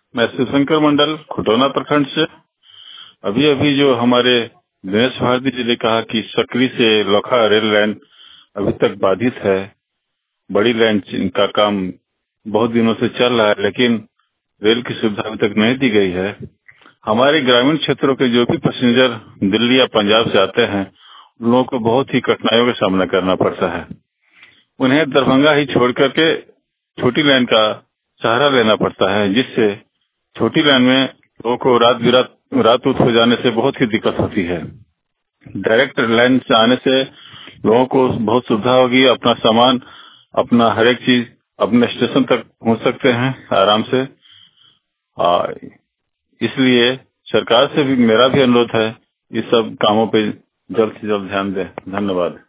मैं शिवशंकर मंडल खुटौना प्रखंड से। अभी अभी जो हमारे दिनेश भारती जी ने कहा कि सकरी से लोखा रेल लाइन अभी तक बाधित है। बड़ी लाइन का काम बहुत दिनों से चल रहा है, लेकिन रेल की सुविधा अभी तक नहीं दी गई है। हमारे ग्रामीण क्षेत्रों के जो भी पैसेंजर दिल्ली या पंजाब से आते हैं, उन लोगों को बहुत ही कठिनाइयों का सामना करना पड़ता है। उन्हें दरभंगा ही छोड़ करके छोटी लाइन का सहारा लेना पड़ता है, जिससे छोटी लाइन में लोगों को रात उत हो जाने से बहुत ही दिक्कत होती है। डायरेक्ट लाइन से आने से लोगों को बहुत सुविधा होगी। अपना सामान, अपना हर एक चीज अपने स्टेशन तक पहुंच सकते हैं आराम से। इसलिए सरकार से भी मेरा भी अनुरोध है, इस सब कामों पे जल्द से जल्द ध्यान दें। धन्यवाद।